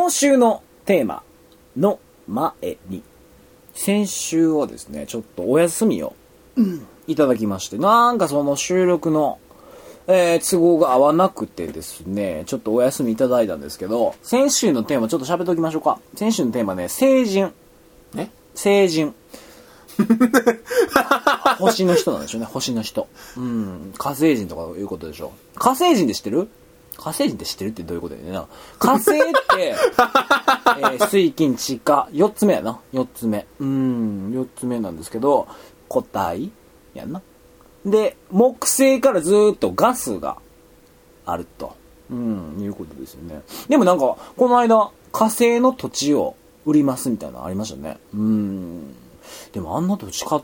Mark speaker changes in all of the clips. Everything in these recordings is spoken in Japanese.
Speaker 1: 今週のテーマの前に、先週はですね、ちょっとお休みをいただきまして、なんかその収録の、都合が合わなくてですね、ちょっとお休みいただいたんですけど、先週のテーマちょっと喋っておきましょうか。先週のテーマね、成人。成人。星の人なんでしょうね、星の人。火星人とかいうことでしょう。火星人って知ってる？火星人って知ってるってどういうことだよね。火星って、水金地火、4つ目やな。4つ目。4つ目なんですけど、固体やんな。で、木星からずーっとガスがあると。いうことですよね。でもなんか、この間、火星の土地を売りますみたいなのありましたね。でもあんな土地買って、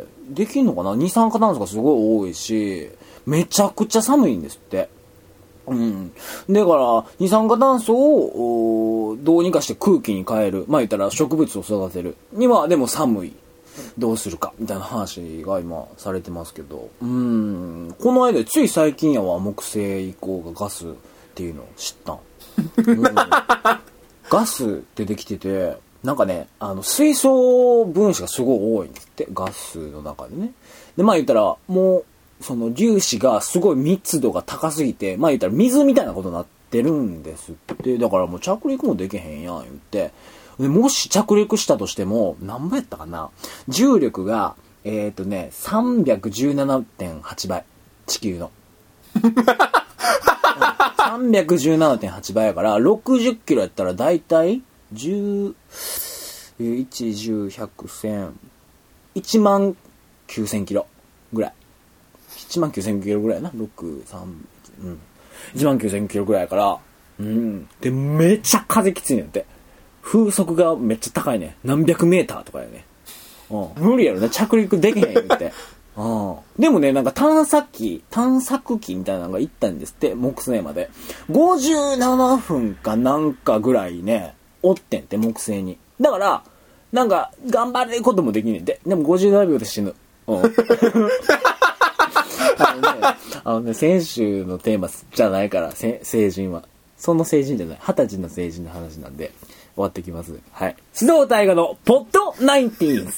Speaker 1: できんのかな？二酸化炭素がすごい多いし、めちゃくちゃ寒いんですって。だから、二酸化炭素をどうにかして空気に変える。まあ言ったら植物を育てる。には、でも寒い。どうするかみたいな話が今されてますけど。この間、つい最近やわ、木星以降がガスっていうのを知ったん。ガスってできてて、なんかね、水素分子がすごい多いんですって、ガスの中でね。で、まあ言ったら、もう、その粒子がすごい密度が高すぎて、まあ言ったら水みたいなことになってるんですって。だからもう着陸もできへんやん言って。で、もし着陸したとしても、何倍やったかな？重力が、317.8 倍。地球の。317.8 倍やから、60キロやったらだいたい1、10、100、1000、1万9000キロぐらい。1万9000キロぐらいな。6、3、1万9000キロぐらいやから、で、めっちゃ風きついねんって。風速がめっちゃ高いね。何百メーターとかやね。無理やろね。着陸できへん言って。でもね、なんか探索機みたいなのが行ったんですって、木星まで。57分かなんかぐらいね、おってんって、木星に。だから、なんか、頑張ることもできねんて。でも57秒で死ぬ。先週のテーマじゃないから、成人は。その成人じゃない。20歳の成人の話なんで、終わってきます。はい。須藤大河のポッド19。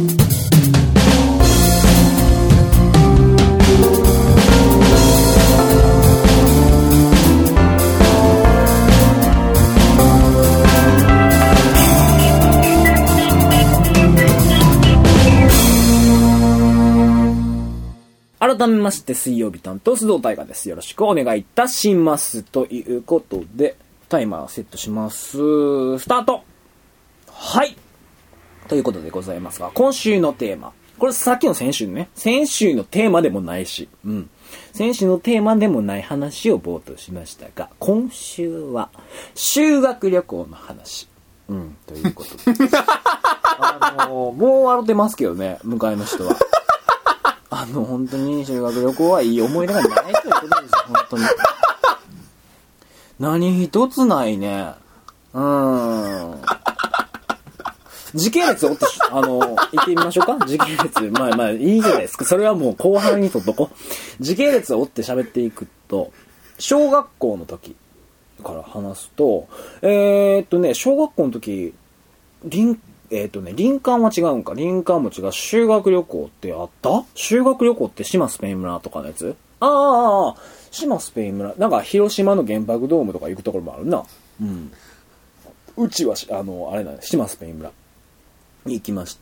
Speaker 1: 改めまして水曜日担当須藤大河です。よろしくお願いいたします。ということでタイマーセットします。スタート。はい。ということでございますが、今週のテーマ。これさっきの先週ね。先週のテーマでもないし、先週のテーマでもない話を冒頭しましたが、今週は修学旅行の話。ということで。もう笑ってますけどね、向かいの人は。本当に修学旅行はいい思い出がないということですよ、本当に。何一つないね。時系列を追って、行ってみましょうか。時系列。まあ、いいじゃないですか。それはもう後半にとっとこ。時系列を追って喋っていくと、小学校の時から話すと、小学校の時、林間は違うんか。林間も違う。修学旅行ってあった？修学旅行って島スペイン村とかのやつ？島スペイン村。なんか広島の原爆ドームとか行くところもあるな。うちは、あれなんです。島スペイン村に行きまして。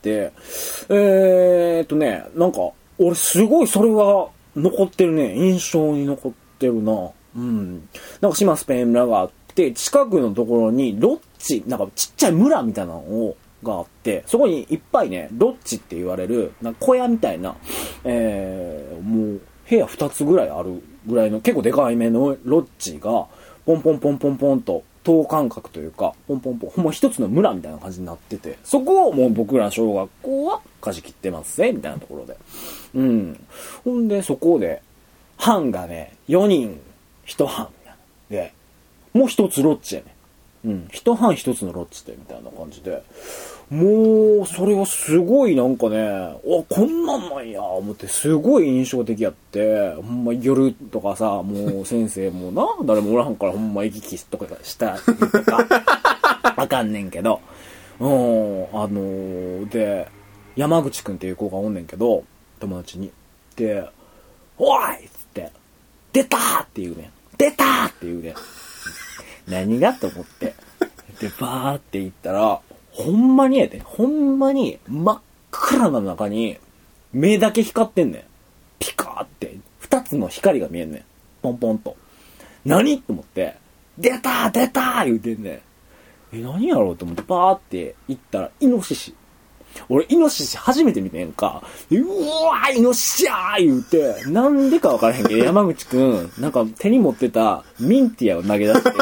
Speaker 1: なんか、俺すごいそれは残ってるね。印象に残ってるな。なんか島スペイン村があって、近くのところにロッジ、なんかちっちゃい村みたいなのがあって、そこにいっぱいね、ロッジって言われる、なんか小屋みたいな、もう部屋2つぐらいあるぐらいの結構でかいめのロッジが、ポンポンポンポンポンと、等間隔というか、ポンポンポン、ほんま一つの村みたいな感じになってて、そこをもう僕ら小学校は貸し切ってますぜ、みたいなところで。ほんで、そこで、班がね、4人、1班みたいな。で、もう一つロッジやね。一班一つのロッジで、みたいな感じで。もう、それはすごいなんかね、こんなんなんや、思って、すごい印象的やって、ほんま夜とかさ、もう先生もな、誰もおらんからほんま行き来とかしたりとか、 あかんねんけど、で、山口くんっていう子がおんねんけど、友達に。で、おいっつって、出たーって言うねん。出たーって言うねん。何がと思って。で、バーって言ったら、ほんまにやで、ほんまに真っ暗な中に目だけ光ってんねん。ピカーって、二つの光が見えんねん。ポンポンと。何と思って、出たー出たー言うてんねん。何やろうと思ってバーって行ったら、イノシシ。俺、イノシシ初めて見てんか。うわー、イノシシやー言うて、なんでかわからへんけど、山口くん、なんか手に持ってたミンティアを投げ出して、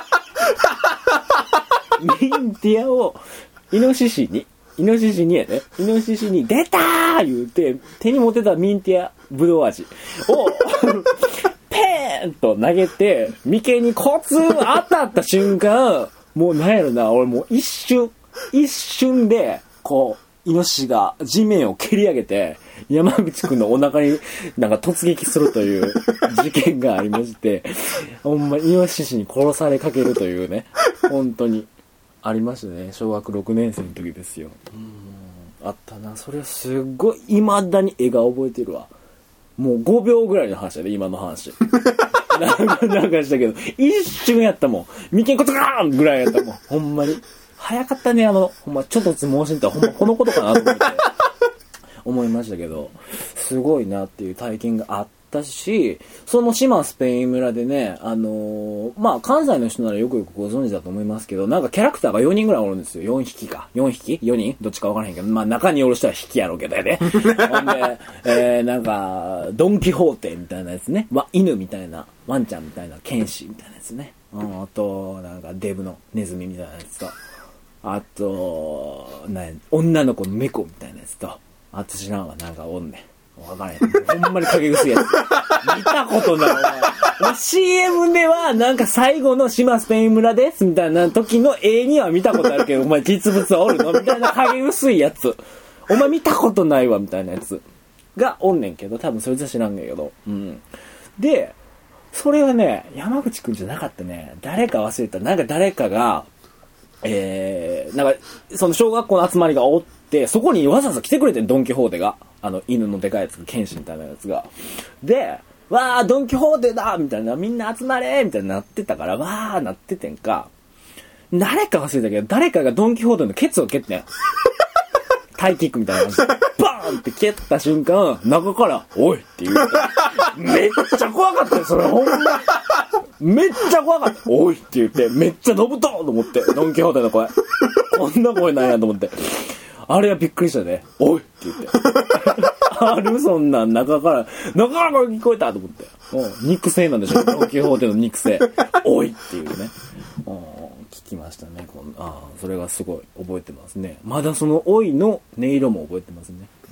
Speaker 1: ミンティアを、イノシシにやね、イノシシに、出たー言うて、手に持ってたミンティア、ぶどう味を、ペーンと投げて、眉間にコツン当たった瞬間、もうなんやろな、俺もう一瞬で、こう、イノシシが地面を蹴り上げて、山口くんのお腹になんか突撃するという事件がありまして、ほんまイノシシに殺されかけるというね、本当にありましたね。小学6年生の時ですよ。あったな。それすっごい未だに絵が覚えてるわ。もう5秒ぐらいの話だね、今の話。なんかしたけど、一瞬やったもん。眉間コツガーンぐらいやったもん。ほんまに。早かったね、ほんま、ちょっとつ盲信ってほんまこのことかなと思って、思いましたけど、すごいなっていう体験があったし、その島スペイン村でね、まあ、関西の人ならよくご存知だと思いますけど、なんかキャラクターが4人ぐらいおるんですよ。4匹か。4匹 ?4 人どっちかわからへんけど、まあ、中におる人は引きやろうけどやで。ほんで、なんか、ドンキホーテみたいなやつね。犬みたいな、ワンちゃんみたいな、剣士みたいなやつね。あと、なんか、デブのネズミみたいなやつと。あと、女の子の猫みたいなやつと、あと知らんわ、なんかおんねん。わからへん。ほんまに影薄いやつ。見たことない、お前。CM では、なんか最後の島スペイン村です、みたいな時の絵には見たことあるけど、お前実物はおるのみたいな影薄いやつ。お前見たことないわ、みたいなやつ。がおんねんけど、多分そいつは知らんねんけど。うん。で、それはね、山口くんじゃなかったね。誰か忘れた。なんか誰かが、なんか、その小学校の集まりがおって、そこにわざわざ来てくれてん、ドンキホーテが。犬のでかいやつが、剣士みたいなやつが。で、わー、ドンキホーテだみたいな、みんな集まれみたいになってたから、わーなっててんか。誰か忘れたけど、誰かがドンキホーテのケツを蹴ってん。タイキックみたいな感じで、バーンって蹴った瞬間、中から、おいって言う。めっちゃ怖かったよ、それ、ほんま。めっちゃ怖かった。おいって言って、めっちゃのぶとと思って、ドンキホーテの声。こんな声なんやと思って。あれはびっくりしたね。おいって言って。あるそんなん中から聞こえたと思って。肉声なんでしょ、ドンキホーテの肉声。おいっていうね。聞きましたね。それがすごい覚えてますね。まだそのおいの音色も覚えてますね。うん。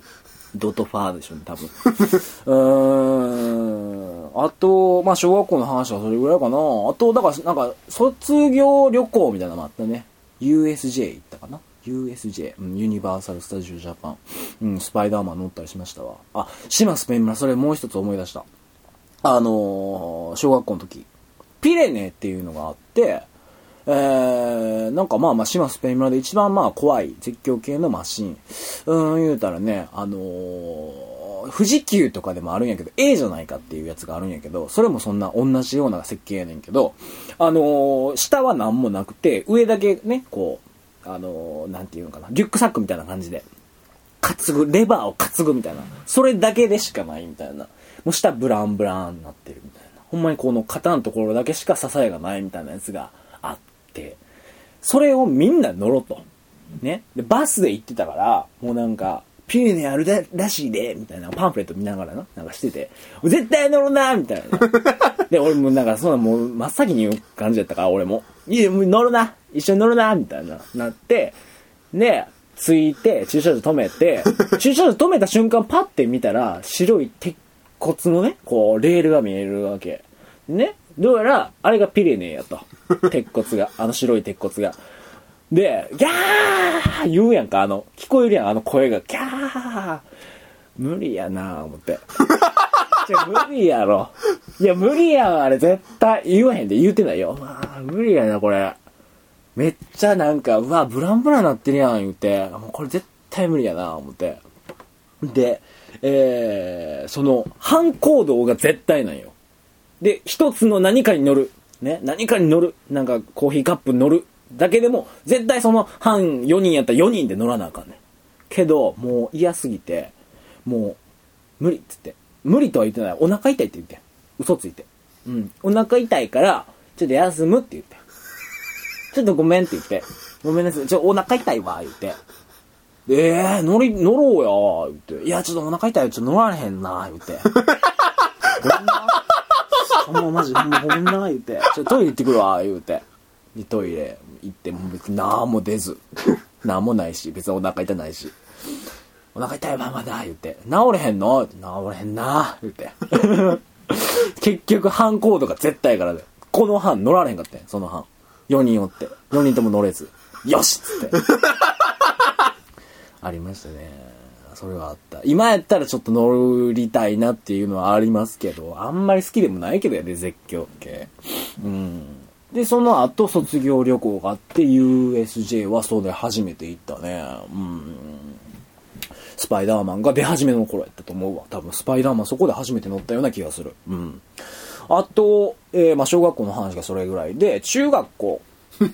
Speaker 1: ドとファーでしょうね、多分。あと、まあ、小学校の話はそれぐらいかな。あと、だから、なんか、卒業旅行みたいなのもあったね。USJ 行ったかな。USJ、ユニバーサル・スタジオ・ジャパン。スパイダーマン乗ったりしましたわ。島スペイン村、それもう一つ思い出した。小学校の時、ピレネっていうのがあって、なんかまあ島スペイン村で一番怖い絶叫系のマシン。言うたらね、富士急とかでもあるんやけど、A じゃないかっていうやつがあるんやけど、それもそんな同じような設計やねんけど、下は何もなくて、上だけね、こう、なんていうのかな、リュックサックみたいな感じで、レバーを担ぐみたいな。それだけでしかないみたいな。もう下ブランブランになってるみたいな。ほんまにこの肩のところだけしか支えがないみたいなやつがあって、それをみんな乗ろうと。ね。で、バスで行ってたから、もうなんか、ピレネあるらしいで、みたいなパンフレット見ながらなんかしてて、絶対乗るなみたいな。で、俺もなんかそんなもう真っ先に言う感じだったから、俺も。いや、もう乗るな一緒に乗るなみたいな、なって、で、着いて、駐車場止めて、駐車場止めた瞬間パッて見たら、白い鉄骨のね、こう、レールが見えるわけ。ね。どうやら、あれがピレネやと。鉄骨が。白い鉄骨が。で、ギャー言うやんか、聞こえるやん、声が。ギャー無理やなぁ、思って。無理やろ。いや、無理やん、あれ、絶対。言わへんで、言うてないよ。無理やな、これ。 めっちゃなんか、うわ、ブランブランなってるやん、言うて、もうこれ絶対無理やな、思って。で、その、反行動が絶対なんよ。で、一つの何かに乗る。ね、何かに乗る。なんか、コーヒーカップに乗る。だけでも、絶対その、反4人やったら4人で乗らなあかんねん。けど、もう嫌すぎて、もう、無理っつって。無理とは言ってない。お腹痛いって言って。嘘ついて。うん。お腹痛いから、ちょっと休むって言って。ちょっとごめんって言って。ごめんなさい。お腹痛いわ、言って。乗ろうや、言って。いや、ちょっとお腹痛いよ、ちょっと乗られへんな、言って。ごめんな。もうマジ、もうごめんな、言って。ちょっとトイレ行ってくるわ、言うて。で、トイレ行って、もう別に何も出ず。何もないし、別にお腹痛ないし。お腹痛いままだ、言って。治れへんの？治れへんな、言って。結局、反行動が絶対からで。この班乗られへんかったん、その班。4人おって。4人とも乗れず。よしっつって。ありましたね。それはあった。今やったらちょっと乗りたいなっていうのはありますけど、あんまり好きでもないけどやで、絶叫系。うん。で、その後卒業旅行があって、USJ はそれ初めて行ったね。うん。スパイダーマンが出始めの頃やったと思うわ。多分スパイダーマンそこで初めて乗ったような気がする。うん。あと、小学校の話がそれぐらいで、中学校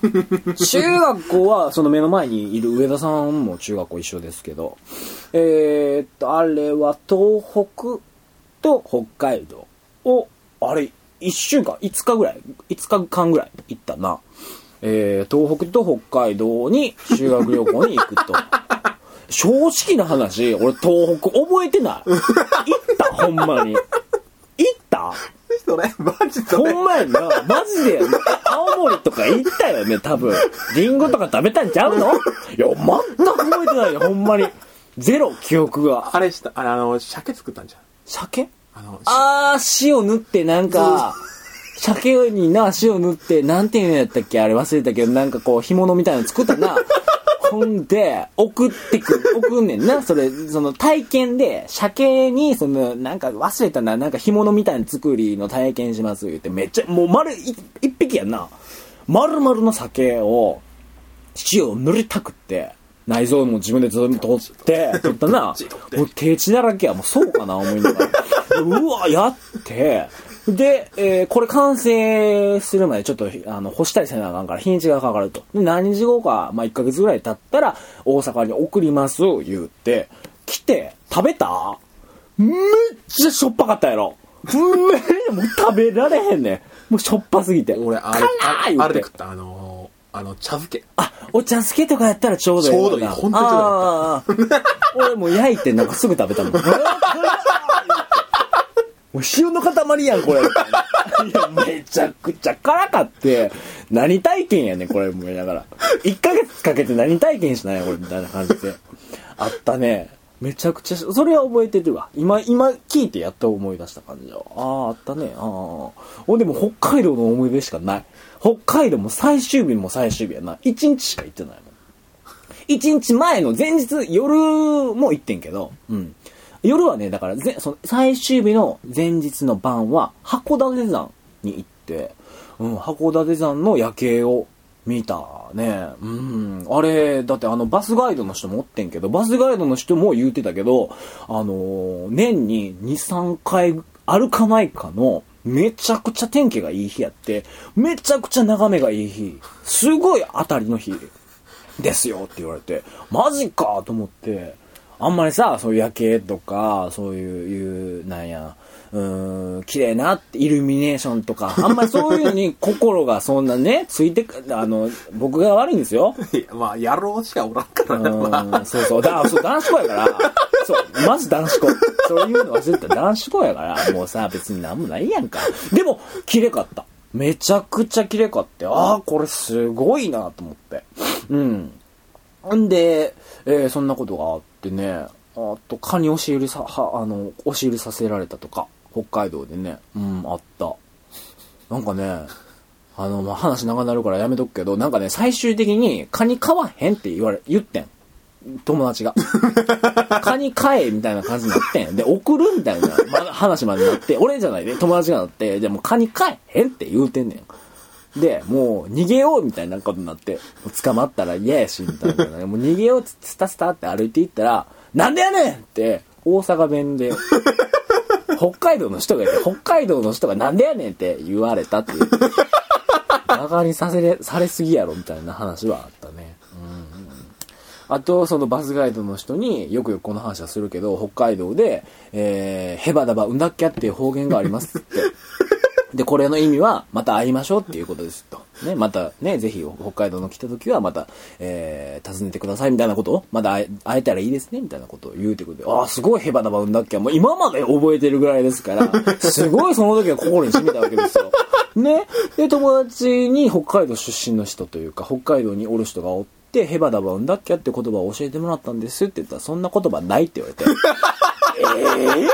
Speaker 1: は、その目の前にいる上田さんも中学校一緒ですけど、あれは東北と北海道を、あれ、5日間ぐらい行ったな。東北と北海道に修学旅行に行くと。正直な話、俺東北覚えてない。行ったほんまに。行った
Speaker 2: それマジで
Speaker 1: ほんまやな。マジで青森とか行ったよね、多分。リンゴとか食べたんちゃうの？いや、全く覚えてないよ、ほんまに。ゼロ、記憶が。
Speaker 2: あれした、鮭作ったんじゃん。
Speaker 1: 鮭？塩塗ってなんか、鮭にな、塩塗って、なんていうのやったっけあれ忘れたけど、なんかこう、干物みたいなの作ったな。ほんで、送んねんな。その体験で、鮭に、なんか忘れたな、なんか干物みたいな作りの体験します言って、めっちゃ、もう一匹やんな。丸々の鮭を、塩を塗りたくって、内臓も自分で取ったな。もう手血だらけや、もうそうかな、思いながら。うわ、やって、で、これ完成するまでちょっと、干したりせなあかんから日にちがかかると。で、何日後か、1ヶ月ぐらい経ったら、大阪に送ります、言って、来て、食べた？めっちゃしょっぱかったやろ。もう食べられへんねん。もうしょっぱすぎて。
Speaker 2: 俺、あれで食った、茶漬け。
Speaker 1: お茶漬けとかやったらちょうどいい。
Speaker 2: ちょうどいい、ほんとちょうどいい。
Speaker 1: 俺もう焼いてなんかすぐ食べたもん。もう塩の塊やん、これ。いや、めちゃくちゃ辛かって、何体験やねん、これ、もうだから。1ヶ月かけて何体験しないこれ、みたいな感じで。あったね。めちゃくちゃ、それは覚えてるわ。今聞いてやっと思い出した感じだ。あったね。でも北海道の思い出しかない。北海道も最終日も最終日やな。1日しか行ってないもん。1日前の前日、夜も行ってんけど、うん。夜はね、だからその最終日の前日の晩は函館山に行って、函館山の夜景を見たね。あれ、だってバスガイドの人もおってんけど、バスガイドの人も言ってたけど、年に2、3回歩かないかの、めちゃくちゃ天気がいい日やって、めちゃくちゃ眺めがいい日、すごい当たりの日ですよって言われて、マジかと思って、あんまりさ、そういう夜景とか、そういう、なんや、綺麗なイルミネーションとか、あんまりそういうのに心がそんなね、ついて僕が悪いんですよ。
Speaker 2: いや、まあ、野郎しかおらんからね。
Speaker 1: そう、男子校やから、そう、まず男子校。そういうの忘れてた男子校やから、もうさ、別になんもないやんか。でも、綺麗かった。めちゃくちゃ綺麗かって、これすごいなと思って。んで、そんなことがあってね、あと、蚊に押し入れさせられたとか、北海道でね、あった。なんかね、話長なるからやめとくけど、なんかね、最終的に蚊に飼わへんって言ってん。友達が。蚊に飼えみたいな感じになってん。で、送るみたいな話までなって、俺じゃないで、友達がなって、でも蚊に飼えへんって言うてんねん。 で、もう逃げようみたいなことになって、捕まったら嫌やし、みたいな。もう逃げようってスタスタって歩いていったら、なんでやねんって大阪弁で、北海道の人がいて、北海道の人がなんでやねんって言われたっていう。バカにされすぎやろみたいな話はあったね。あと、そのバスガイドの人によくこの話はするけど、北海道で、ヘバダバウンダッキャっていう方言がありますって。で、これの意味は、また会いましょうっていうことですと。ね、またね、ぜひ北海道の来た時はまた、訪ねてくださいみたいなことを、また会えたらいいですねみたいなことを言うてくれて、ああ、すごいヘバダバウンダッキャもう今まで覚えてるぐらいですから、すごいその時は心に染みたわけですよ。ね。で、友達に北海道出身の人というか、北海道におる人がおって、ヘバダバウンダッキャって言葉を教えてもらったんですって言ったら、そんな言葉ないって言われて。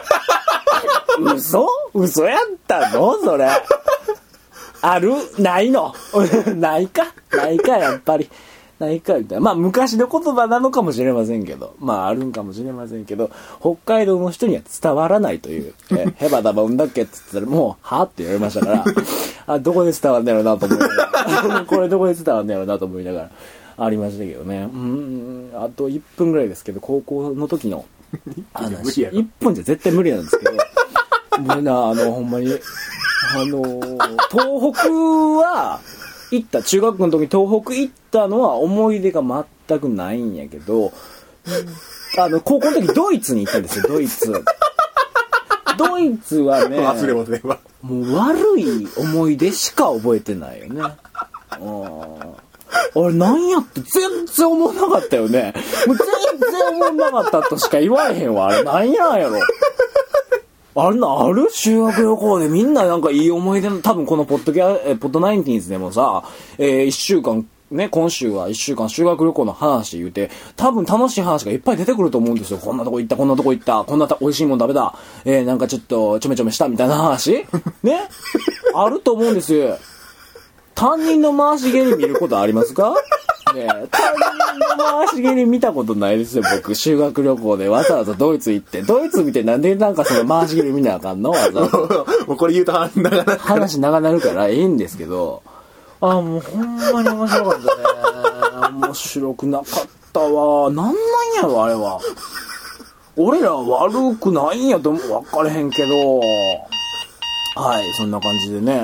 Speaker 1: 嘘やったのそれ。あるないのないかやっぱり。ないかみたいな。まあ昔の言葉なのかもしれませんけど。まああるんかもしれませんけど、北海道の人には伝わらないという。ヘバダバウンダッキャって言ったらもう、はって言われましたから、あ、どこで伝わるんだろうなと思いながら。これどこで伝わるんだろうなと思いながら。ありましたけどね。あと1分ぐらいですけど、高校の時の話。1分じゃ絶対無理なんですけど。もうな、ほんまに、東北は、行った、中学校の時に東北行ったのは思い出が全くないんやけど、高校の時ドイツに行ったんですよ、ドイツ。ドイツはね、
Speaker 2: 忘れませんわ。
Speaker 1: もう悪い思い出しか覚えてないよね。あれ何やって全然思わなかったよね。もう全然思わなかったとしか言われへんわ。あれ何やろ。ある修学旅行でみんななんかいい思い出の、多分このポッドナインティーンズでもさ、1週間、ね、今週は1週間修学旅行の話言うて、多分楽しい話がいっぱい出てくると思うんですよ。こんなとこ行った、こんなとこ行った、こんな美味しいもん食べた、なんかちょっとちょめちょめしたみたいな話ねあると思うんですよ。担任の回し蹴り見ることありますかね、担任の回し蹴り見たことないですよ、僕。修学旅行でわざわざドイツ行って。ドイツ見てなんでなんかその回し蹴り見なあかんのわざわざ。
Speaker 2: もうこれ言うと
Speaker 1: 話長なるからいいんですけど。もうほんまに面白かったね。面白くなかったわ。なんやろ、あれは。俺ら悪くないんやと分かれへんけど。はい、そんな感じでね。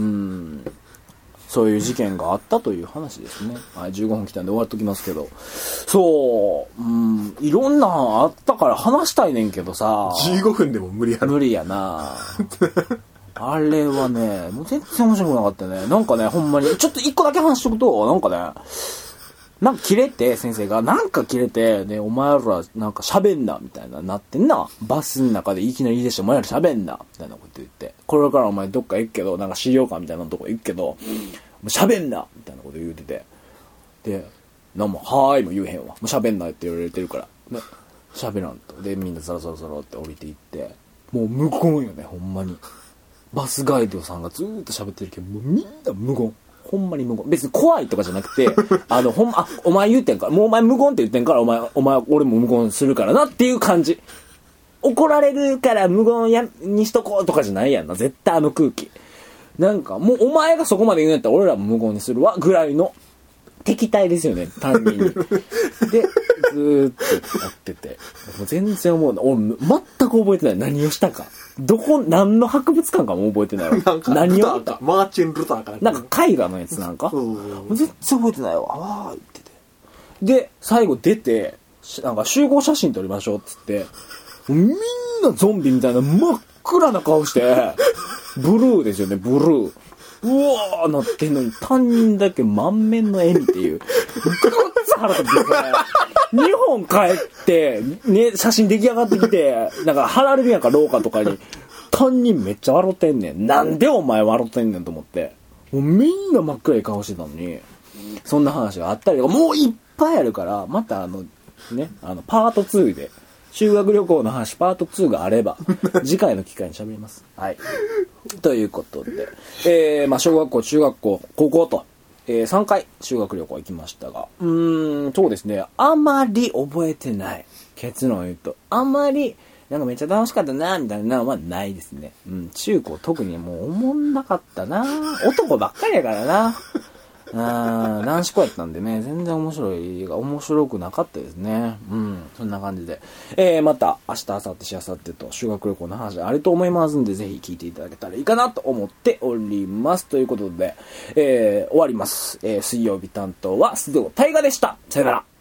Speaker 1: そういう事件があったという話ですね。はい、15分来たんで終わっときますけど。そう、いろんなあったから話したいねんけどさ。
Speaker 2: 15分でも無理やろ。
Speaker 1: 無理やなあれはね、もう全然面白くなかったね。なんかね、ほんまに、ちょっと一個だけ話しとくと、なんかね、なんか切れて、先生が、なんか切れて、ね、お前らなんか喋んな、みたいななってんな。バスの中でいきなり言い出して、お前ら喋んな、みたいなこと言って。これからお前どっか行くけど、なんか資料館みたいなとこ行くけど、喋んな、みたいなこと言うてて。で、なんも、はーいも言えへんわ。もう喋んなって言われてるから。ね、喋らんと。で、みんなザラザラザラって降りていって、もう無言よね、ほんまに。バスガイドさんがずーっと喋ってるけど、もうみんな無言。ほんまに無言。別に怖いとかじゃなくて、お前言ってんから、もうお前無言って言ってんから、俺も無言するからなっていう感じ。怒られるから無言にしとこうとかじゃないやんな。絶対空気。なんか、もうお前がそこまで言うんやったら俺らも無言にするわ、ぐらいの敵対ですよね、担任に。で、ずーっとやってて。もう全然思うな。俺、全く覚えてない。何をしたか。何の博物館かも覚えてないわ。何をしたか。
Speaker 2: マーチン・ルターか
Speaker 1: なんか絵画のやつなんか。全然覚えてないわ。あー言ってて。で、最後出て、なんか集合写真撮りましょうっつって、みんなゾンビみたいな真っ暗な顔して、ブルーですよね、ブルー。うわーなってんのに、担任だけ満面の笑みっていう。ぐっつ腹立って、日本帰って、ね、写真出来上がってきて、なんか貼られるやんか、廊下とかに。担任めっちゃ笑ってんねん。なんでお前笑ってんねんと思って。もうみんな真っ暗い顔してたのに、そんな話があったりとか、もういっぱいあるから、またパート2で、修学旅行の話パート2があれば次回の機会に喋ります。はい。ということで、小学校、中学校、高校と、3回修学旅行行きましたが、そうですね、あまり覚えてない。結論を言うと、あまり、 なんかめっちゃ楽しかったな、みたいなのはないですね。うん、中高特にもう思んなかったな。男ばっかりやからな。男子校やったんでね、全然面白くなかったですね。うん、そんな感じで。また、明日、明後日、しあさってと修学旅行の話あると思いますんで、ぜひ聞いていただけたらいいかなと思っております。ということで、終わります。水曜日担当は、須藤大河でした。さよなら。